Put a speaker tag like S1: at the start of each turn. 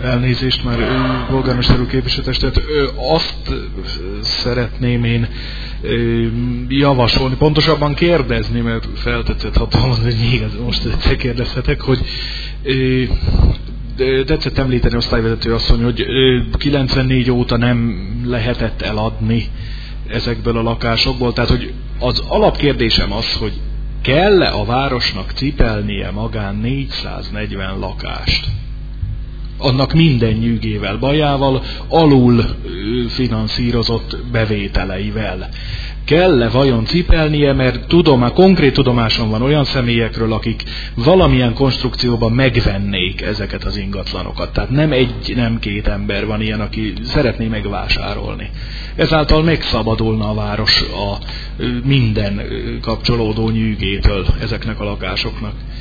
S1: Elnézést már, polgármester úr, képviselőtestet. Azt szeretném én javasolni, pontosabban kérdezni, mert feltetszett hatalmas, hogy még most egyszer kérdezhetek, hogy tetszett említeni osztályvezető asszony, hogy 94 óta nem lehetett eladni ezekből a lakásokból. Tehát, hogy az alapkérdésem az, hogy kell-e a városnak cipelnie magán 440 lakást? Annak minden nyűgével, bajával, alul finanszírozott bevételeivel. Kell-e vajon cipelnie, mert konkrét tudomásom van olyan személyekről, akik valamilyen konstrukcióban megvennék ezeket az ingatlanokat. Tehát nem egy, nem két ember van ilyen, aki szeretné megvásárolni. Ezáltal megszabadulna a város a minden kapcsolódó nyűgétől ezeknek a lakásoknak.